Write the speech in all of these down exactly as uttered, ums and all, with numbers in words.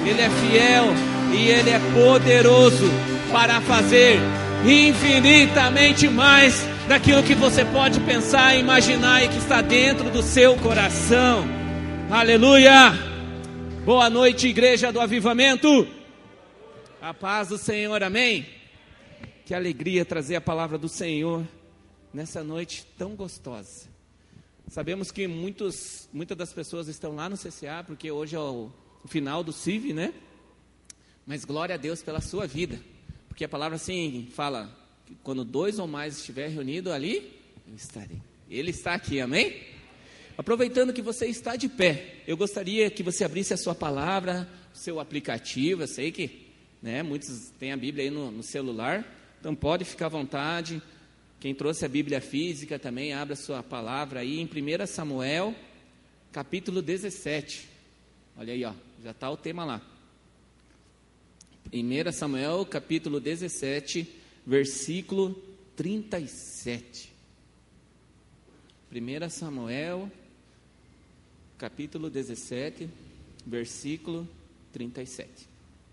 Ele é fiel e Ele é poderoso para fazer infinitamente mais daquilo que você pode pensar, imaginar e que está dentro do seu coração. Aleluia! Boa noite, igreja do Avivamento. A paz do Senhor, amém? Que alegria trazer a palavra do Senhor nessa noite tão gostosa. Sabemos que muitos, muitas das pessoas estão lá no C C A, porque hoje é o, o final do C I V, né? Mas glória a Deus pela sua vida, porque a palavra assim fala, que quando dois ou mais estiver reunido ali, eu estarei. Ele está aqui, amém? Aproveitando que você está de pé, eu gostaria que você abrisse a sua palavra, o seu aplicativo. Eu sei que, né, muitos têm a Bíblia aí no, no celular, então pode ficar à vontade. Quem trouxe a Bíblia física também, abra a sua palavra aí em primeiro Samuel, capítulo dezessete. Olha aí, ó, já está o tema lá. primeiro Samuel, capítulo dezessete, versículo trinta e sete. primeiro Samuel, capítulo dezessete, versículo trinta e sete.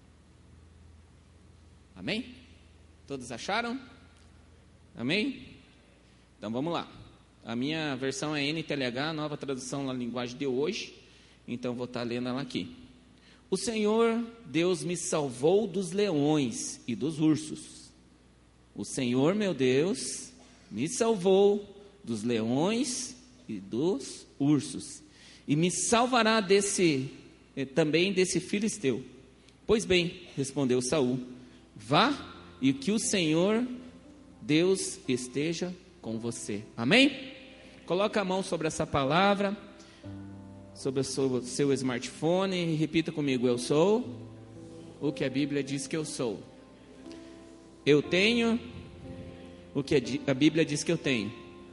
Amém? Todos acharam? Amém? Então vamos lá. A minha versão é N T L H, nova tradução na linguagem de hoje. Então vou estar lendo ela aqui. O Senhor Deus me salvou dos leões e dos ursos. O Senhor meu Deus me salvou dos leões e dos ursos. E me salvará desse, também desse filisteu. Pois bem, respondeu Saul, vá e que o Senhor Deus esteja com você. Amém? Coloca a mão sobre essa palavra, sobre o seu, seu smartphone e repita comigo: eu sou o que a Bíblia diz que eu sou. Eu tenho o que a Bíblia diz que eu tenho.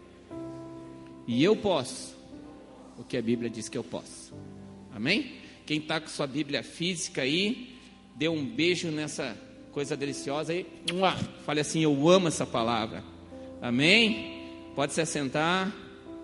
E eu posso o que a Bíblia diz que eu posso. Amém? Quem está com sua Bíblia física aí, dê um beijo nessa coisa deliciosa aí. Fale assim: eu amo essa palavra. Amém? Pode se assentar.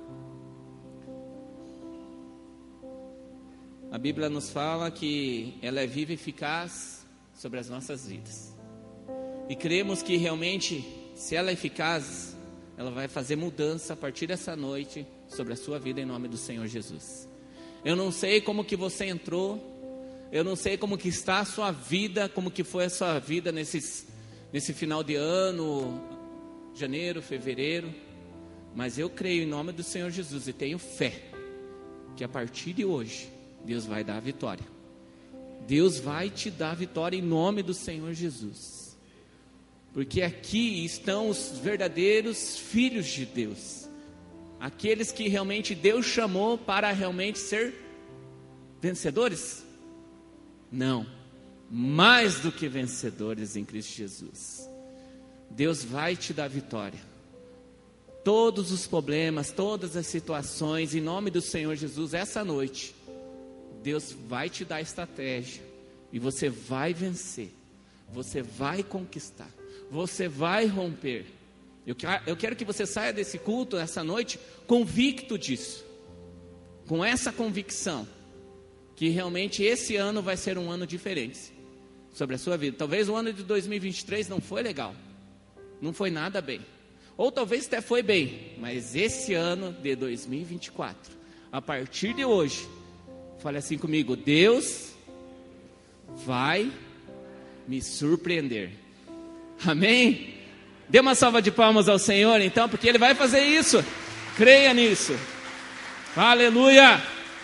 A Bíblia nos fala que ela é viva e eficaz sobre as nossas vidas. E cremos que realmente, se ela é eficaz, ela vai fazer mudança a partir dessa noite sobre a sua vida, em nome do Senhor Jesus. Eu não sei como que você entrou, eu não sei como que está a sua vida, como que foi a sua vida nesses, nesse final de ano, janeiro, fevereiro, mas eu creio em nome do Senhor Jesus e tenho fé que a partir de hoje Deus vai dar a vitória. Deus vai te dar a vitória em nome do Senhor Jesus, porque aqui estão os verdadeiros filhos de Deus, aqueles que realmente Deus chamou para realmente ser vencedores. Não, mais do que vencedores em Cristo Jesus. Deus vai te dar vitória. Todos os problemas, todas as situações, em nome do Senhor Jesus, essa noite, Deus vai te dar estratégia. E você vai vencer. Você vai conquistar. Você vai romper. Eu, eu quero que você saia desse culto, essa noite, convicto disso. Com essa convicção. Que realmente esse ano vai ser um ano diferente sobre a sua vida. Talvez o ano de dois mil e vinte e três não foi legal, não foi nada bem, ou talvez até foi bem, mas esse ano de dois mil e vinte e quatro, a partir de hoje, fale assim comigo: Deus vai me surpreender. Amém? Dê uma salva de palmas ao Senhor então, porque Ele vai fazer isso. Creia nisso. Aleluia.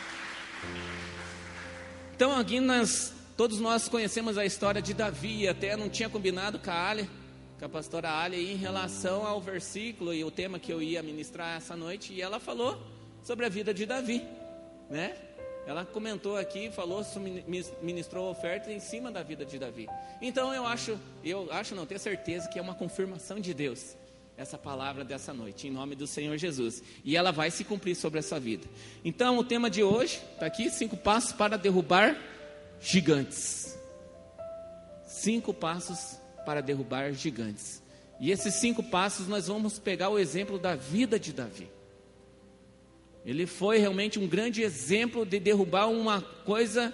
Então aqui nós, todos nós conhecemos a história de Davi. Até não tinha combinado com a Ali, com a pastora Ali, em relação ao versículo e o tema que eu ia ministrar essa noite. E ela falou sobre a vida de Davi, né? Ela comentou aqui, falou, ministrou a oferta em cima da vida de Davi. Então eu acho, eu acho não, tenho certeza que é uma confirmação de Deus essa palavra dessa noite, em nome do Senhor Jesus. E ela vai se cumprir sobre essa vida. Então o tema de hoje está aqui: cinco passos para derrubar gigantes. Cinco passos para derrubar gigantes. E esses cinco passos nós vamos pegar o exemplo da vida de Davi. Ele foi realmente um grande exemplo de derrubar uma coisa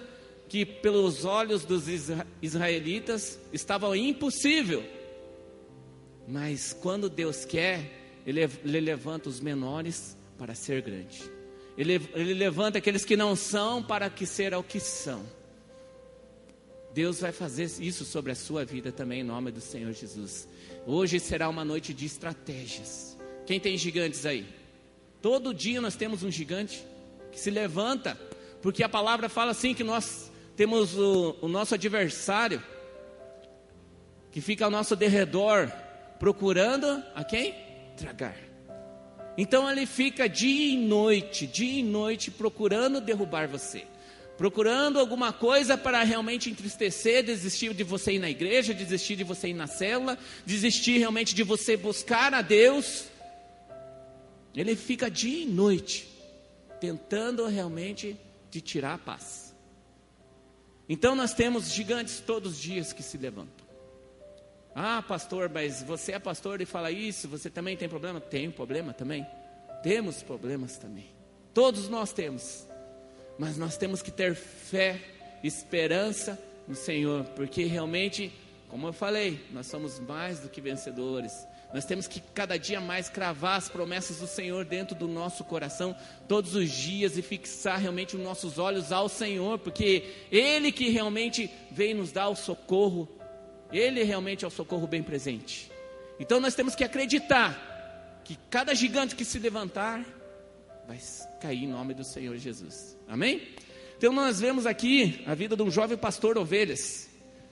que pelos olhos dos israelitas estava impossível. Mas quando Deus quer, Ele, ele levanta os menores para ser grande. Ele, ele levanta aqueles que não são para que ser o que são. Deus vai fazer isso sobre a sua vida também, em nome do Senhor Jesus. Hoje será uma noite de estratégias. Quem tem gigantes aí? Todo dia nós temos um gigante que se levanta, porque a palavra fala assim que nós temos o, o nosso adversário, que fica ao nosso derredor, procurando a quem? Tragar. Então ele fica dia e noite, dia e noite procurando derrubar você, procurando alguma coisa para realmente entristecer, desistir de você ir na igreja, desistir de você ir na célula, desistir realmente de você buscar a Deus. Ele fica dia e noite tentando realmente te tirar a paz. Então nós temos gigantes todos os dias que se levantam. Ah, pastor, mas você é pastor e fala isso, você também tem problema? Tem problema também. Temos problemas também. Todos nós temos. Mas nós temos que ter fé, esperança no Senhor, porque realmente, como eu falei, nós somos mais do que vencedores. Nós temos que cada dia mais cravar as promessas do Senhor dentro do nosso coração, todos os dias, e fixar realmente os nossos olhos ao Senhor, porque Ele que realmente veio nos dar o socorro, Ele realmente é o socorro bem presente. Então nós temos que acreditar que cada gigante que se levantar vai cair em nome do Senhor Jesus. Amém? Então nós vemos aqui a vida de um jovem pastor de ovelhas,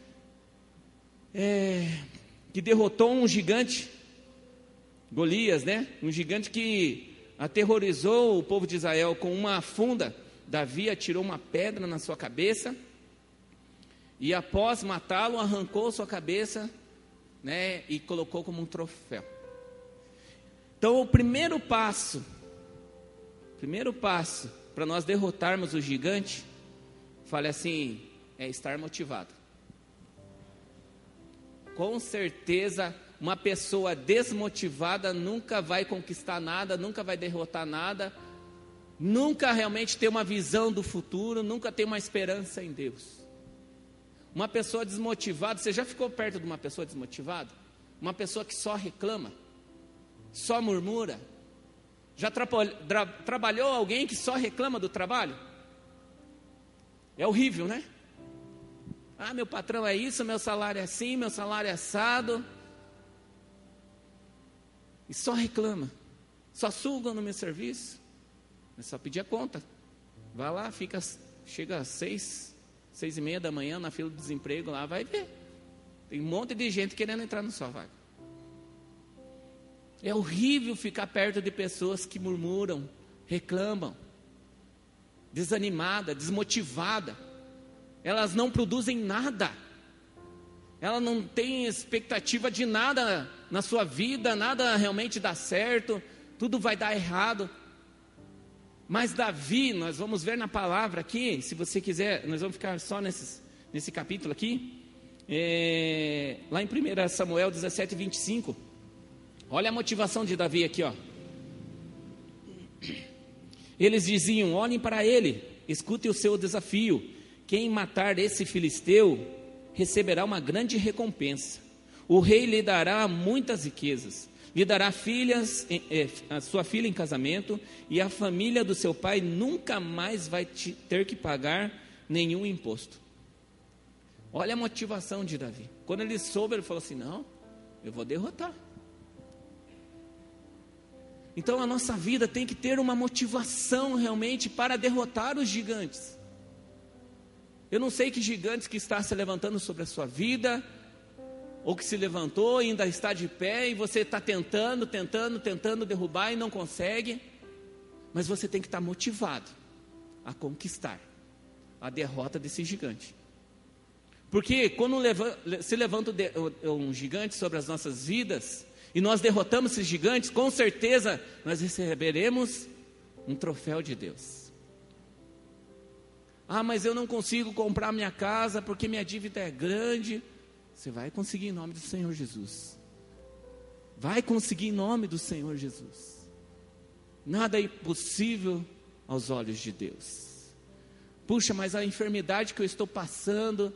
é, que derrotou um gigante, Golias, né? Um gigante que aterrorizou o povo de Israel com uma funda. Davi atirou uma pedra na sua cabeça, e após matá-lo, arrancou sua cabeça, né, e colocou como um troféu. Então o primeiro passo, primeiro passo para nós derrotarmos o gigante, fale assim, é estar motivado. Com certeza, uma pessoa desmotivada nunca vai conquistar nada, nunca vai derrotar nada, nunca realmente tem uma visão do futuro, nunca tem uma esperança em Deus. Uma pessoa desmotivada, você já ficou perto de uma pessoa desmotivada? Uma pessoa que só reclama, só murmura? Já tra- trabalhou alguém que só reclama do trabalho? É horrível, né? Ah, meu patrão é isso, meu salário é assim, meu salário é assado. E só reclama, só suga no meu serviço. É só pedir a conta. Vai lá, fica, chega às seis, seis e meia da manhã na fila do desemprego lá, vai ver. Tem um monte de gente querendo entrar na sua vaga. É horrível ficar perto de pessoas que murmuram, reclamam, desanimada, desmotivada. Elas não produzem nada. Ela não tem expectativa de nada na sua vida, nada realmente dá certo, tudo vai dar errado. Mas Davi, nós vamos ver na palavra aqui, se você quiser, nós vamos ficar só nesses, nesse capítulo aqui, é, lá em primeiro Samuel dezessete, vinte e cinco, olha a motivação de Davi aqui, ó. Eles diziam, olhem para ele, escutem o seu desafio, quem matar esse filisteu receberá uma grande recompensa. O rei lhe dará muitas riquezas, lhe dará filhas, eh, a sua filha em casamento, e a família do seu pai nunca mais vai te, ter que pagar nenhum imposto. Olha a motivação de Davi. Quando ele soube, ele falou assim, não, eu vou derrotar. Então a nossa vida tem que ter uma motivação realmente para derrotar os gigantes. Eu não sei que gigantes que está se levantando sobre a sua vida, ou que se levantou e ainda está de pé, e você está tentando, tentando, tentando derrubar e não consegue, mas você tem que estar motivado a conquistar a derrota desse gigante. Porque quando leva, se levanta um gigante sobre as nossas vidas, e nós derrotamos esses gigantes, com certeza nós receberemos um troféu de Deus. Ah, mas eu não consigo comprar minha casa porque minha dívida é grande. Você vai conseguir em nome do Senhor Jesus. Vai conseguir em nome do Senhor Jesus. Nada é impossível aos olhos de Deus. Puxa, mas a enfermidade que eu estou passando,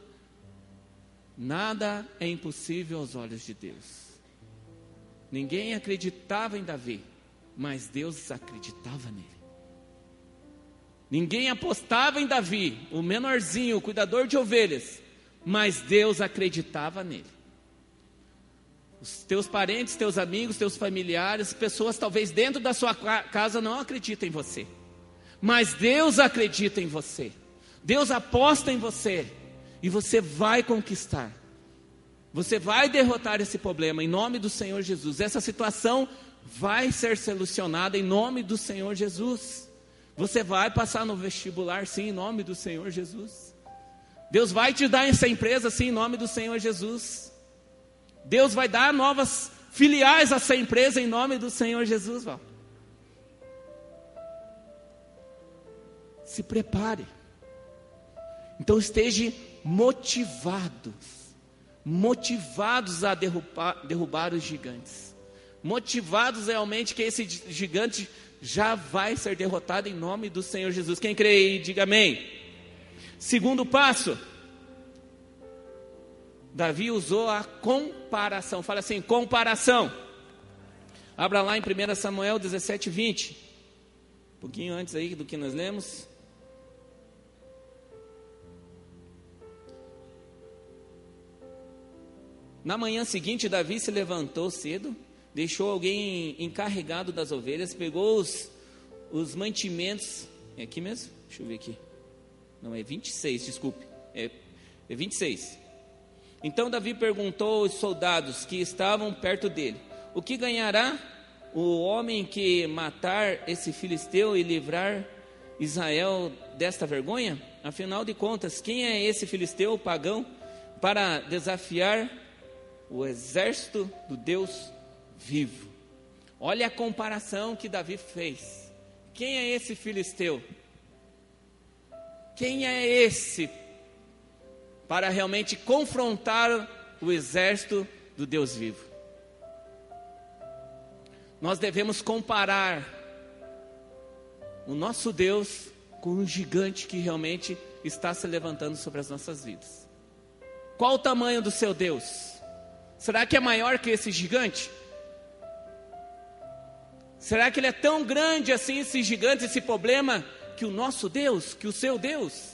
nada é impossível aos olhos de Deus. Ninguém acreditava em Davi, mas Deus acreditava nele. Ninguém apostava em Davi, o menorzinho, o cuidador de ovelhas, mas Deus acreditava nele. Os teus parentes, teus amigos, teus familiares, pessoas talvez dentro da sua casa não acreditam em você, mas Deus acredita em você. Deus aposta em você e você vai conquistar. Você vai derrotar esse problema em nome do Senhor Jesus. Essa situação vai ser solucionada em nome do Senhor Jesus. Você vai passar no vestibular, sim, em nome do Senhor Jesus. Deus vai te dar essa empresa, sim, em nome do Senhor Jesus. Deus vai dar novas filiais a essa empresa em nome do Senhor Jesus. Val. Se prepare. Então esteja motivados, motivados a derrubar, derrubar os gigantes, motivados realmente que esse gigante já vai ser derrotado em nome do Senhor Jesus. Quem crê aí, diga amém. Segundo passo, Davi usou a comparação. Fala assim, comparação. Abra lá em primeiro Samuel dezessete, vinte. Um pouquinho antes aí do que nós lemos. Na manhã seguinte, Davi se levantou cedo, deixou alguém encarregado das ovelhas, pegou os, os mantimentos. É aqui mesmo? Deixa eu ver aqui. Não, é vinte e seis, desculpe. É, é vinte e seis. Então Davi perguntou aos soldados que estavam perto dele: o que ganhará o homem que matar esse filisteu e livrar Israel desta vergonha? Afinal de contas, quem é esse filisteu pagão para desafiar o exército do Deus vivo? Olha a comparação que Davi fez. Quem é esse filisteu? Quem é esse para realmente confrontar o exército do Deus vivo? Nós devemos comparar o nosso Deus com um gigante que realmente está se levantando sobre as nossas vidas. Qual o tamanho do seu Deus? Será que é maior que esse gigante? Será que ele é tão grande assim, esse gigante, esse problema, que o nosso Deus, que o seu Deus?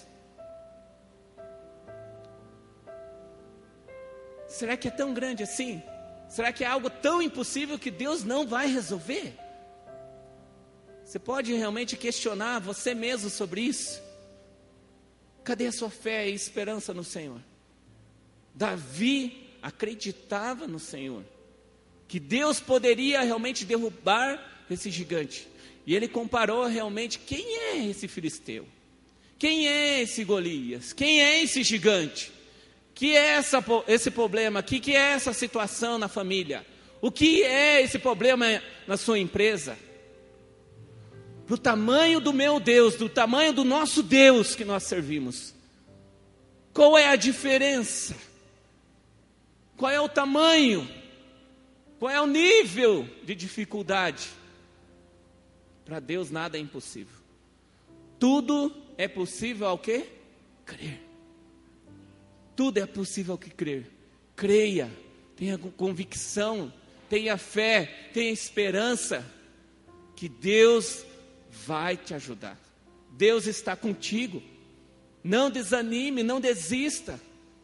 Será que é tão grande assim? Será que é algo tão impossível que Deus não vai resolver? Você pode realmente questionar você mesmo sobre isso? Cadê a sua fé e esperança no Senhor? Davi acreditava no Senhor, que Deus poderia realmente derrubar esse gigante. E ele comparou realmente quem é esse filisteu, quem é esse Golias, quem é esse gigante, que é essa, esse problema, que, que é essa situação na família, o que é esse problema na sua empresa. Do tamanho do meu Deus, do tamanho do nosso Deus que nós servimos, qual é a diferença? Qual é o tamanho? Qual é o nível de dificuldade? Para Deus nada é impossível. Tudo é possível ao quê? Crer. Tudo é possível ao que crer. Creia, tenha convicção, tenha fé, tenha esperança que Deus vai te ajudar. Deus está contigo. Não desanime, não desista.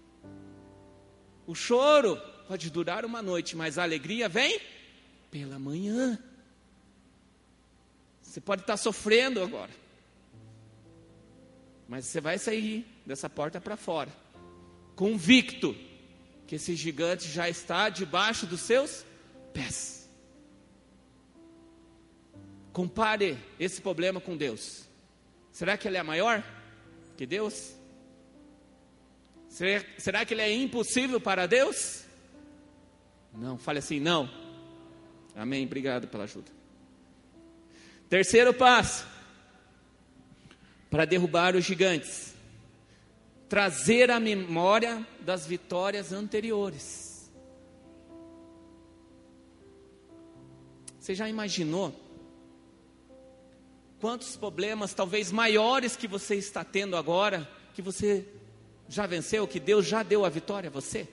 O choro pode durar uma noite, mas a alegria vem pela manhã. Você pode estar sofrendo agora, mas você vai sair dessa porta para fora, convicto que esse gigante já está debaixo dos seus pés. Compare esse problema com Deus. Será que ele é maior que Deus? Será, será que ele é impossível para Deus? Não, fale assim, não. Amém, obrigado pela ajuda. Terceiro passo, para derrubar os gigantes: trazer a memória das vitórias anteriores. Você já imaginou Quantos problemas, talvez maiores, que você está tendo agora, que você já venceu, que Deus já deu a vitória a você?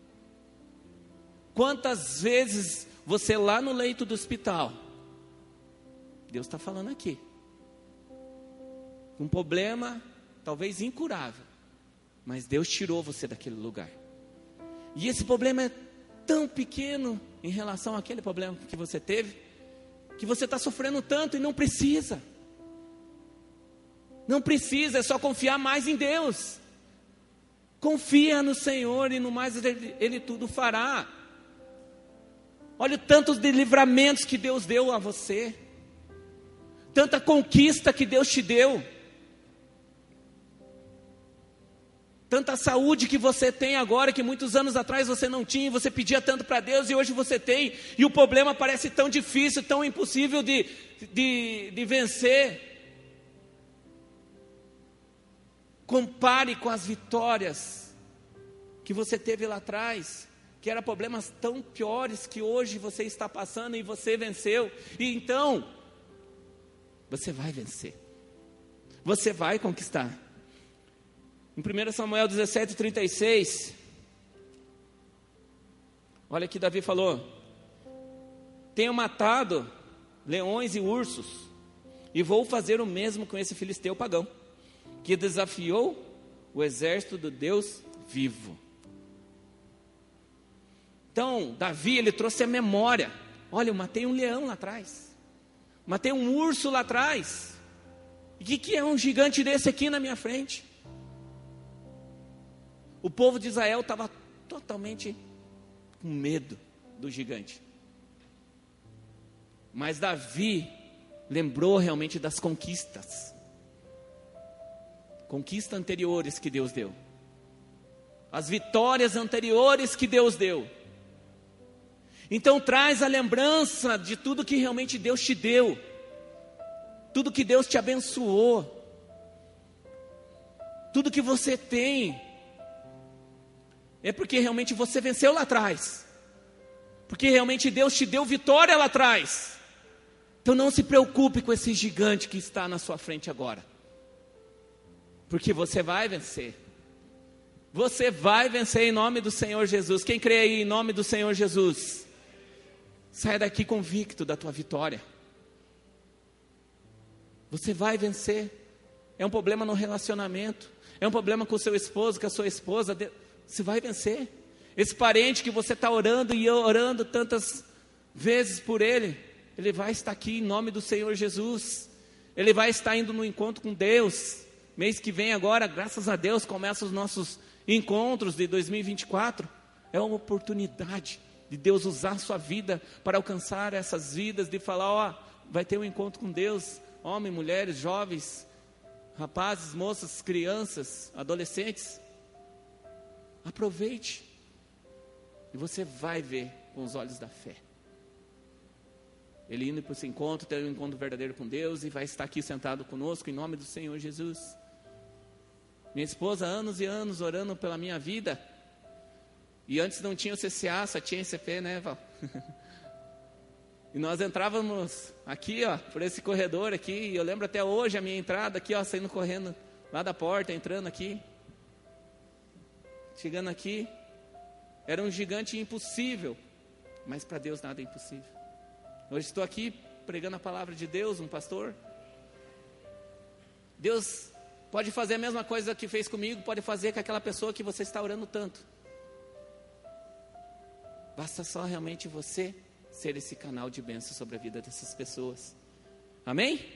Quantas vezes você lá no leito do hospital, Deus está falando aqui, um problema talvez incurável, mas Deus tirou você daquele lugar. E esse problema é tão pequeno em relação àquele problema que você teve, que você está sofrendo tanto e não precisa. Não precisa, é só confiar mais em Deus. Confia no Senhor e no mais Ele, Ele tudo fará. Olha tantos de livramentos que Deus deu a você, tanta conquista que Deus te deu, tanta saúde que você tem agora, que muitos anos atrás você não tinha, e você pedia tanto para Deus, e hoje você tem, e o problema parece tão difícil, tão impossível de, de, de vencer. Compare com as vitórias que você teve lá atrás, que eram problemas tão piores que hoje você está passando e você venceu. E então, você vai vencer, você vai conquistar. Em primeiro Samuel dezessete, trinta e seis, olha que Davi falou: tenho matado leões e ursos, e vou fazer o mesmo com esse filisteu pagão, que desafiou o exército do Deus vivo. Então, Davi, ele trouxe a memória: olha, eu matei um leão lá atrás, matei um urso lá atrás, e o que, que é um gigante desse aqui na minha frente? O povo de Israel estava totalmente com medo do gigante, mas Davi lembrou realmente das conquistas, conquistas anteriores que Deus deu, as vitórias anteriores que Deus deu. Então traz a lembrança de tudo que realmente Deus te deu, tudo que Deus te abençoou, tudo que você tem, é porque realmente você venceu lá atrás, porque realmente Deus te deu vitória lá atrás. Então não se preocupe com esse gigante que está na sua frente agora, porque você vai vencer, você vai vencer em nome do Senhor Jesus. Quem crê aí em nome do Senhor Jesus, saia daqui convicto da tua vitória. Você vai vencer. É um problema no relacionamento, é um problema com o seu esposo, com a sua esposa, você vai vencer. Esse parente que você está orando e orando tantas vezes por ele, ele vai estar aqui em nome do Senhor Jesus. Ele vai estar indo no encontro com Deus. Mês que vem agora, graças a Deus, começam os nossos encontros de dois mil e vinte e quatro. É uma oportunidade de Deus usar a sua vida para alcançar essas vidas, de falar, ó, vai ter um encontro com Deus. Homens, mulheres, jovens, rapazes, moças, crianças, adolescentes. Aproveite, e você vai ver com os olhos da fé. Ele indo para esse encontro, ter um encontro verdadeiro com Deus, e vai estar aqui sentado conosco em nome do Senhor Jesus. Minha esposa, anos e anos orando pela minha vida, e antes não tinha o C C A, só tinha I C P, né, Val? E nós entrávamos aqui, ó, por esse corredor aqui, e eu lembro até hoje a minha entrada aqui, ó, saindo correndo lá da porta, entrando aqui. Chegando aqui, era um gigante impossível, mas para Deus nada é impossível. Hoje estou aqui pregando a palavra de Deus, um pastor. Deus pode fazer a mesma coisa que fez comigo, pode fazer com aquela pessoa que você está orando tanto. Basta só realmente você ser esse canal de bênção sobre a vida dessas pessoas. Amém?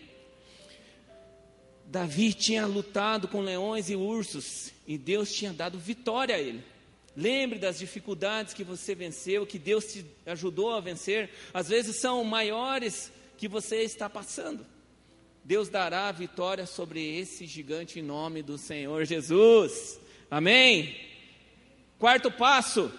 Davi tinha lutado com leões e ursos, e Deus tinha dado vitória a ele. Lembre das dificuldades que você venceu, que Deus te ajudou a vencer. Às vezes são maiores que você está passando. Deus dará a vitória sobre esse gigante em nome do Senhor Jesus. Amém? Quarto passo: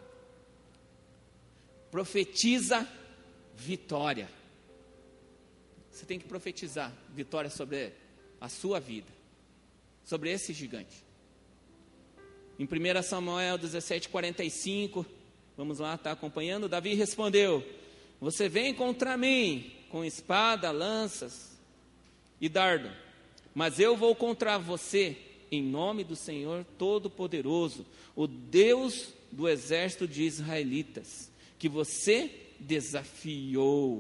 profetiza vitória. Você tem que profetizar vitória sobre a sua vida, sobre esse gigante. Em primeiro Samuel dezessete, quarenta e cinco, vamos lá, está acompanhando? Davi respondeu: você vem contra mim com espada, lanças e dardo. Mas eu vou contra você em nome do Senhor Todo-Poderoso, o Deus do exército de israelitas, que você desafiou.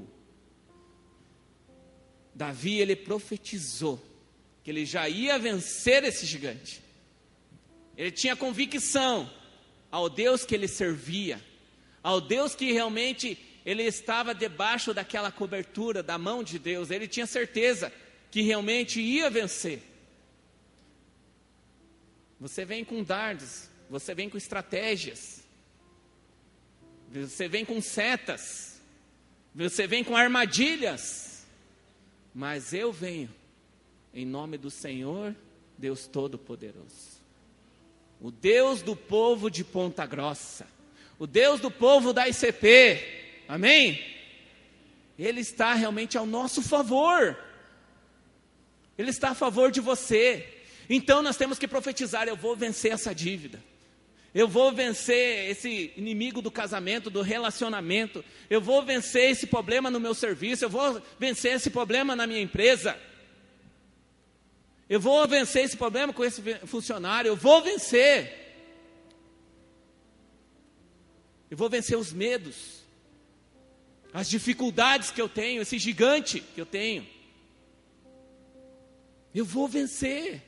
Davi, ele profetizou que ele já ia vencer esse gigante. Ele tinha convicção ao Deus que ele servia, ao Deus que realmente ele estava debaixo daquela cobertura da mão de Deus. Ele tinha certeza que realmente ia vencer. Você vem com dardos, você vem com estratégias, você vem com setas, você vem com armadilhas, mas eu venho em nome do Senhor, Deus Todo-Poderoso, o Deus do povo de Ponta Grossa, o Deus do povo da I C P, amém? Ele está realmente ao nosso favor, Ele está a favor de você. Então nós temos que profetizar: eu vou vencer essa dívida, eu vou vencer esse inimigo do casamento, do relacionamento, eu vou vencer esse problema no meu serviço, eu vou vencer esse problema na minha empresa, eu vou vencer esse problema com esse funcionário, eu vou vencer, eu vou vencer os medos, as dificuldades que eu tenho, esse gigante que eu tenho, eu vou vencer.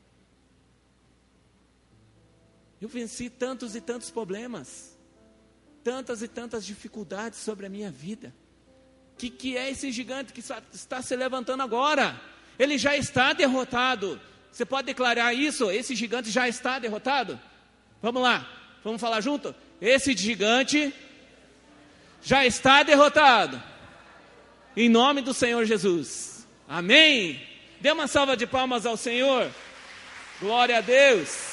Eu venci tantos e tantos problemas, tantas e tantas dificuldades sobre a minha vida. O que, que é esse gigante que está se levantando agora? Ele já está derrotado. Você pode declarar isso? Esse gigante já está derrotado? Vamos lá, vamos falar junto? Esse gigante já está derrotado, em nome do Senhor Jesus, amém? Dê uma salva de palmas ao Senhor, glória a Deus.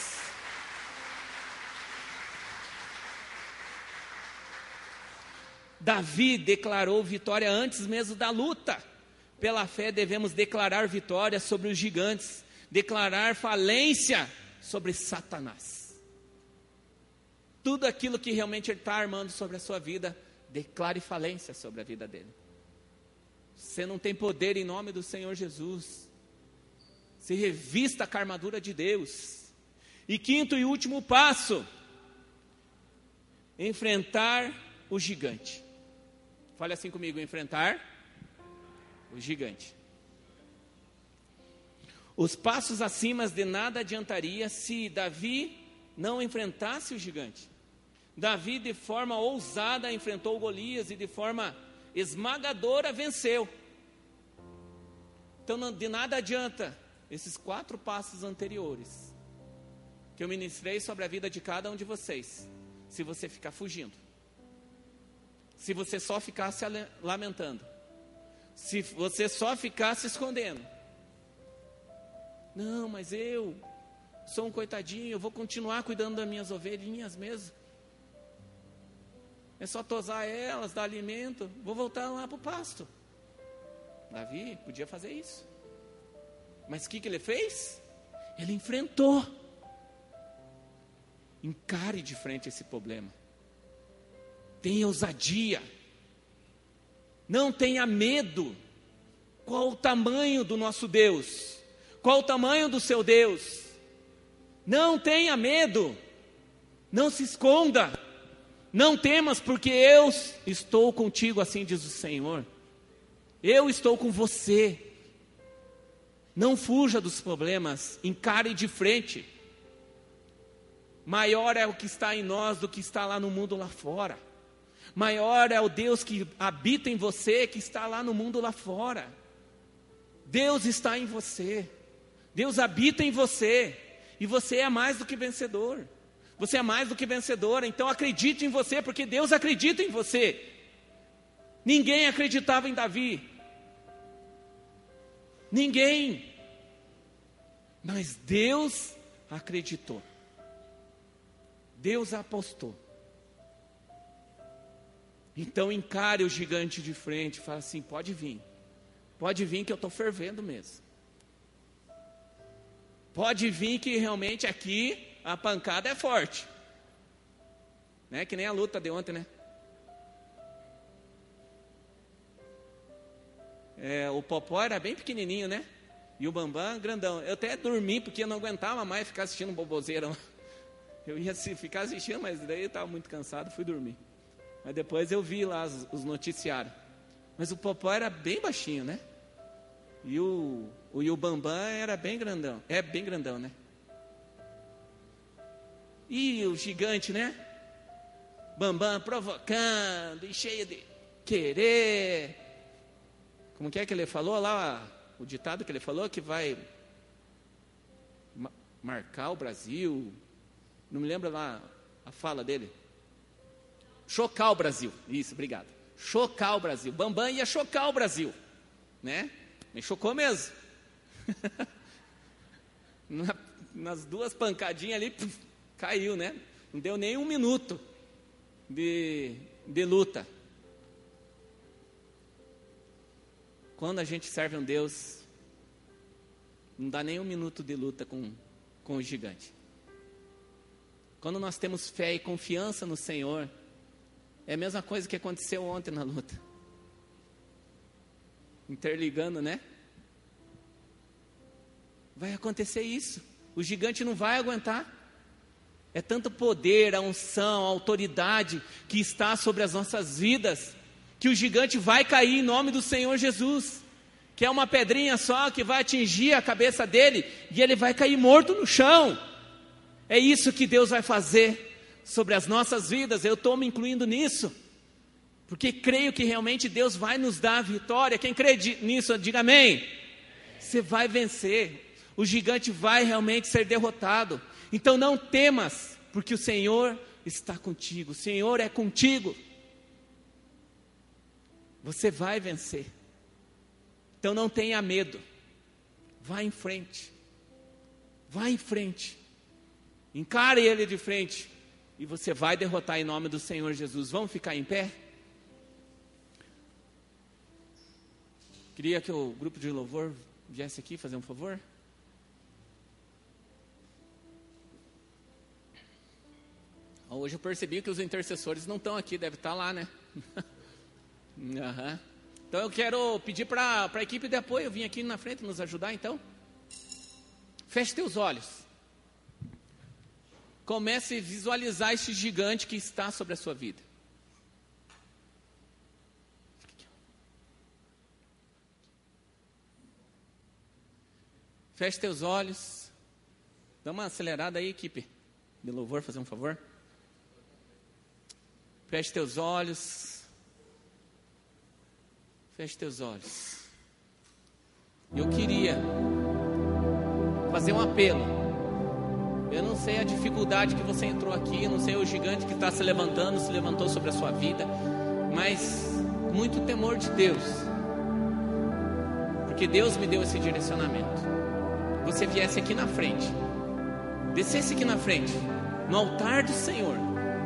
Davi declarou vitória antes mesmo da luta. Pela fé devemos declarar vitória sobre os gigantes, declarar falência sobre Satanás. Tudo aquilo que realmente ele está armando sobre a sua vida, declare falência sobre a vida dele. Você não tem poder em nome do Senhor Jesus. Se revista com a armadura de Deus. E quinto e último passo: enfrentar o gigante. Fale assim comigo: enfrentar o gigante. Os passos acima de nada adiantaria se Davi não enfrentasse o gigante. Davi, de forma ousada, enfrentou Golias e de forma esmagadora venceu. Então, não, de nada adianta esses quatro passos anteriores que eu ministrei sobre a vida de cada um de vocês, se você ficar fugindo, se você só ficar se lamentando, se você só ficar se escondendo. Não, mas eu sou um coitadinho, eu vou continuar cuidando das minhas ovelhinhas mesmo. É só tosar elas, dar alimento, vou voltar lá para o pasto. Davi podia fazer isso. Mas o que, que ele fez? Ele enfrentou. Encare de frente esse problema. Tenha ousadia. Não tenha medo. Qual o tamanho do nosso Deus? Qual o tamanho do seu Deus? Não tenha medo. Não se esconda. Não temas, porque eu estou contigo, assim diz o Senhor. Eu estou com você. Não fuja dos problemas, encare de frente. Maior é o que está em nós do que está lá no mundo lá fora. Maior é o Deus que habita em você, que está lá no mundo lá fora. Deus está em você. Deus habita em você. E você é mais do que vencedor. Você é mais do que vencedora. Então acredite em você, porque Deus acredita em você. Ninguém acreditava em Davi. Ninguém. Mas Deus acreditou. Deus apostou. Então encare o gigante de frente. Fala assim: pode vir. Pode vir que eu estou fervendo mesmo. Pode vir que realmente aqui a pancada é forte. Né? Que nem a luta de ontem, né? É, o Popó era bem pequenininho, né? E o Bambam, grandão. Eu até dormi, porque eu não aguentava mais ficar assistindo boboseira. Eu ia ficar assistindo, mas daí eu estava muito cansado, fui dormir. Mas depois eu vi lá os, os noticiários. Mas o Popó era bem baixinho, né? E o, o, e o Bambam era bem grandão. É bem grandão, né? E o gigante, né? Bambam provocando e cheio de querer. Como que é que ele falou lá? O ditado que ele falou que vai ma- marcar o Brasil. Não me lembro lá a fala dele. Chocar o Brasil. Isso, obrigado. Chocar o Brasil. Bambam ia chocar o Brasil, né? Me chocou mesmo. Na, nas duas pancadinhas ali, puf, caiu, né? Não deu nem um minuto de, de luta. Quando a gente serve um Deus, não dá nem um minuto de luta com, com o gigante. Quando nós temos fé e confiança no Senhor, é a mesma coisa que aconteceu ontem na luta. Interligando, né? Vai acontecer isso. O gigante não vai aguentar. É tanto poder, a unção, a autoridade que está sobre as nossas vidas, que o gigante vai cair em nome do Senhor Jesus. Que é uma pedrinha só que vai atingir a cabeça dele e ele vai cair morto no chão. É isso que Deus vai fazer sobre as nossas vidas. Eu estou me incluindo nisso, porque creio que realmente Deus vai nos dar a vitória. Quem crê nisso, diga amém. Você vai vencer, o gigante vai realmente ser derrotado. Então não temas, porque o Senhor está contigo, o Senhor é contigo. Você vai vencer. Então não tenha medo, vá em frente, vá em frente, encare ele de frente, e você vai derrotar em nome do Senhor Jesus. Vamos ficar em pé? Queria que o grupo de louvor viesse aqui fazer um favor. Hoje eu percebi que os intercessores não estão aqui, deve estar lá, né? Uhum. Então eu quero pedir para a equipe de apoio vir aqui na frente nos ajudar, então. Feche teus olhos. Comece a visualizar esse gigante que está sobre a sua vida. Feche teus olhos. Dá uma acelerada aí, equipe de louvor, fazer um favor. Feche teus olhos. Feche teus olhos. Eu queria fazer um apelo. Eu não sei a dificuldade que você entrou aqui, eu não sei o gigante que está se levantando, se levantou sobre a sua vida, mas muito temor de Deus, porque Deus me deu esse direcionamento. Você viesse aqui na frente, descesse aqui na frente, no altar do Senhor,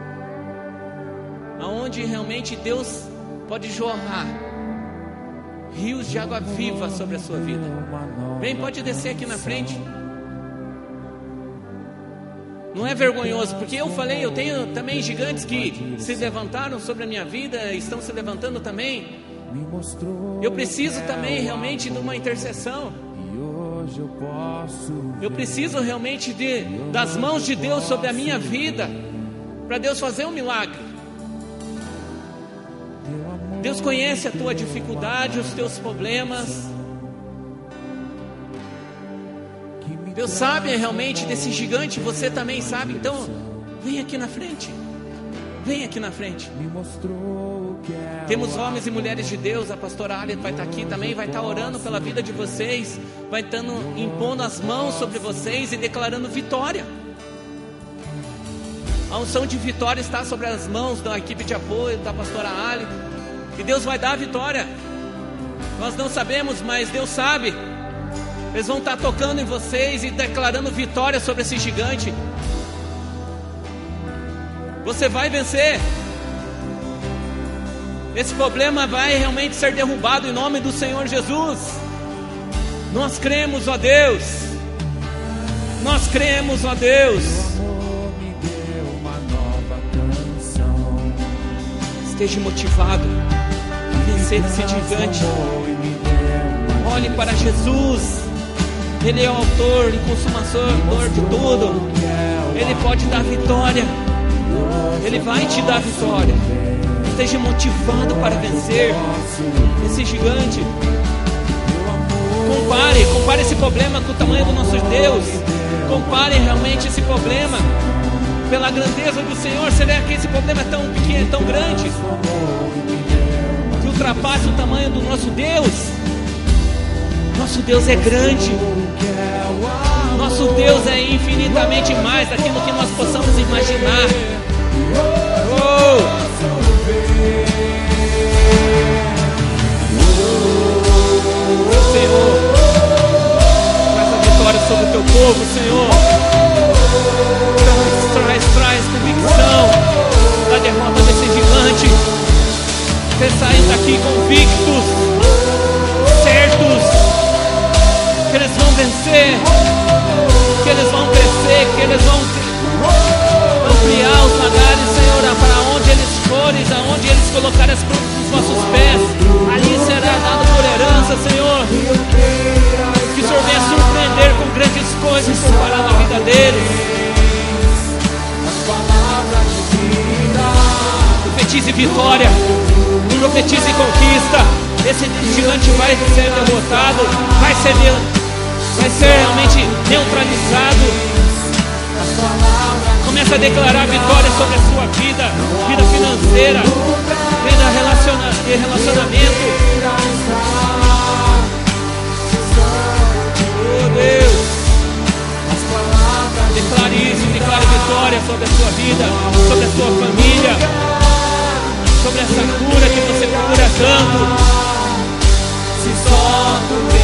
aonde realmente Deus pode jorrar rios de água viva sobre a sua vida. Vem, pode descer aqui na frente. Não é vergonhoso, porque eu falei, eu tenho também gigantes que se levantaram sobre a minha vida, estão se levantando também. Eu preciso também realmente de uma intercessão. Eu preciso realmente de, das mãos de Deus sobre a minha vida, para Deus fazer um milagre. Deus conhece a tua dificuldade, os teus problemas. Deus sabe realmente desse gigante, você também sabe. Então, vem aqui na frente. Vem aqui na frente. Temos homens e mulheres de Deus. A pastora Alia vai estar aqui também, vai estar orando pela vida de vocês, vai estar impondo as mãos sobre vocês e declarando vitória. A unção de vitória está sobre as mãos da equipe de apoio da pastora Alia. E Deus vai dar a vitória. Nós não sabemos, mas Deus sabe. Eles vão estar tocando em vocês e declarando vitória sobre esse gigante. Você vai vencer. Esse problema vai realmente ser derrubado em nome do Senhor Jesus. Nós cremos, ó Deus. Nós cremos, ó Deus. Esteja motivado a vencer esse gigante. Olhe para Jesus. Ele é o autor e consumador de tudo. Ele pode dar vitória. Ele vai te dar vitória. Esteja motivado para vencer esse gigante. Compare, compare esse problema com o tamanho do nosso Deus. Compare realmente esse problema pela grandeza do Senhor. Será que esse problema é tão pequeno, tão grande, que ultrapassa o tamanho do nosso Deus? Nosso Deus é grande. Nosso Deus é infinitamente mais daquilo que nós possamos imaginar. Oh! Senhor, traz a vitória sobre o teu povo, Senhor. Traz, traz, traz convicção da derrota desse gigante. Que eles saiam daqui convictos, certos, que eles vão vencer, que eles vão crescer, que eles vão ampliar os lagares, Senhor, para onde eles forem, aonde eles colocarem as plantas dos nossos pés, ali será dado por herança, Senhor. Que o Senhor venha surpreender com grandes coisas comparado à vida deles. Profetize vitória, profetize conquista. Esse gigante vai ser derrotado, vai ser, vai ser realmente neutralizado. Começa a declarar vitória sobre a sua vida, vida financeira, vida relaciona, de relacionamento. Oh Deus, declare isso, declare vitória sobre a sua vida, sobre a sua família, sobre essa cura que você procura tanto. Se só